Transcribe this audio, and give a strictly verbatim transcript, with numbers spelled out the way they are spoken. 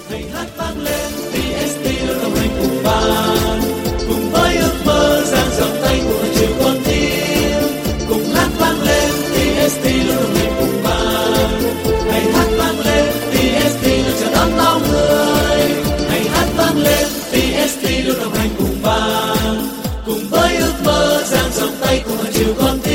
hãy hát vang lên tê ét tê luôn đồng hành cùng bạn, cùng với ước mơ dang rộng tay của chiều con tim, cùng hát vang lên tê ét tê luôn đồng hành cùng bạn, hãy hát vang lên tê ét tê luôn chào đón bao người, hãy hát vang lên tê ét tê luôn đồng hành cùng bạn, cùng với ước mơ dang rộng tay của chiều con tim.